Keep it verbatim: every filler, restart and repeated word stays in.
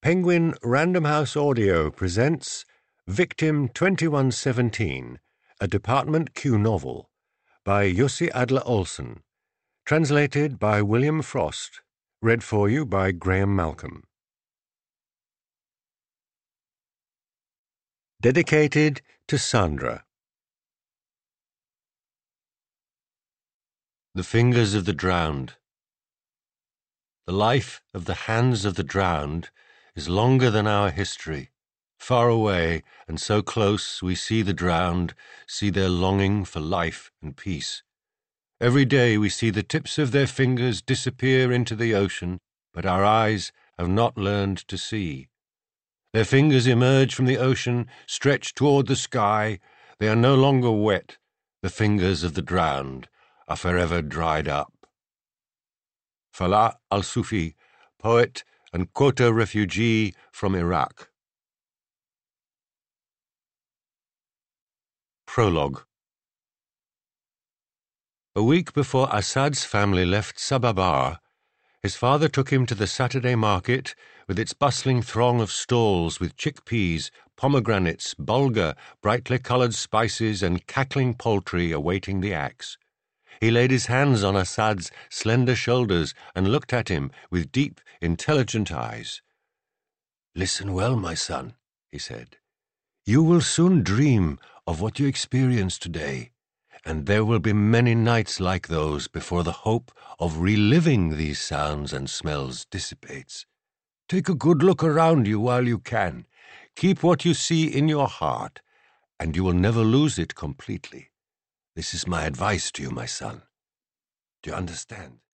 Penguin Random House Audio presents Victim twenty-one seventeen, a Department Q novel, by Jussi Adler Olsen, translated by William Frost, read for you by Graham Malcolm. Dedicated to Sandra. The fingers of the drowned. The life of the hands of the drowned is longer than our history. Far away and so close we see the drowned, see their longing for life and peace. Every day we see the tips of their fingers disappear into the ocean, but our eyes have not learned to see. Their fingers emerge from the ocean, stretch toward the sky. They are no longer wet. The fingers of the drowned are forever dried up. Falah al-Sufi, poet and quota refugee from Iraq. Prologue. A week before Assad's family left Sababar, his father took him to the Saturday market with its bustling throng of stalls with chickpeas, pomegranates, bulgur, brightly coloured spices, and cackling poultry awaiting the axe. He laid his hands on Assad's slender shoulders and looked at him with deep, intelligent eyes. "Listen well, my son," he said. "You will soon dream of what you experienced today, and there will be many nights like those before the hope of reliving these sounds and smells dissipates. Take a good look around you while you can. Keep what you see in your heart, and you will never lose it completely. This is my advice to you, my son. Do you understand?"